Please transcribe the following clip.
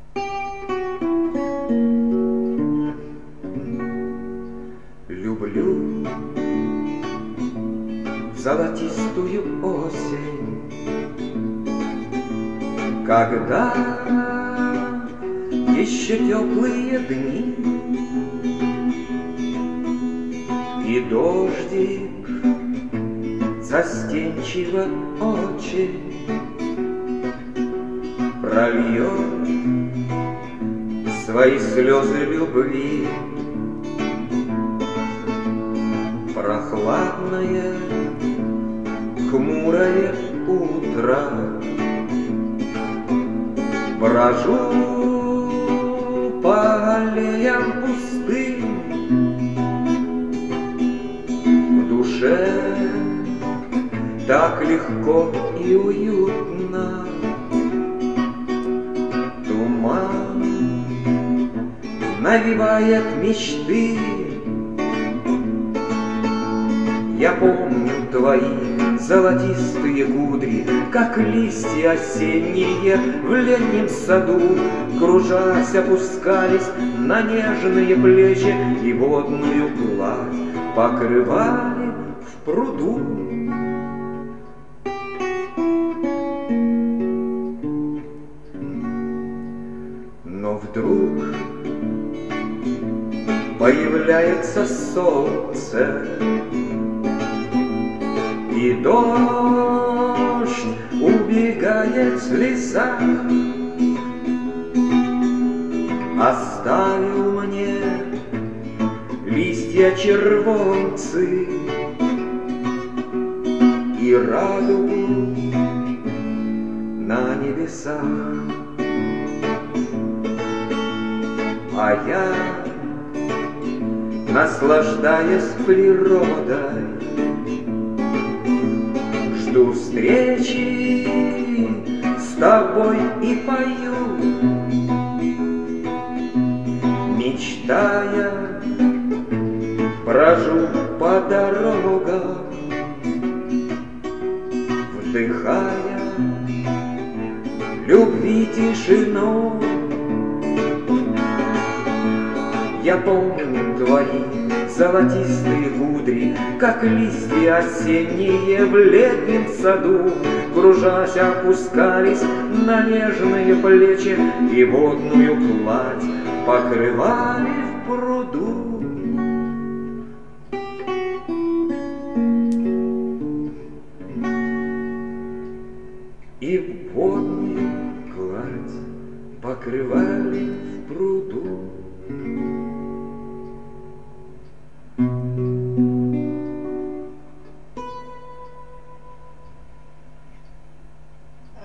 Люблю золотистую осень, когда еще теплые дни, и дождик застенчиво очень прольет свои слезы любви. Прохладное, хмурое утро, брожу по аллеям пустым, в душе так легко и уютно. Туман навевает мечты. Я помню твои золотистые кудри, как листья осенние в летнем саду, кружась, опускались на нежные плечи и водную гладь покрывали в пруду. Но вдруг появляется солнце, и дождь убегает в лесах, оставил мне листья червонцы и радугу на небесах. А я, наслаждаясь природой, жду встречи с тобой и пою, мечтая, брожу по дорогам, вдыхая любви тишину. Я помню твои золотистые кудри, как листья осенние в летнем саду, кружась, опускались на нежные плечи и водную гладь покрывали в пруду. И водную гладь покрывали в пруду.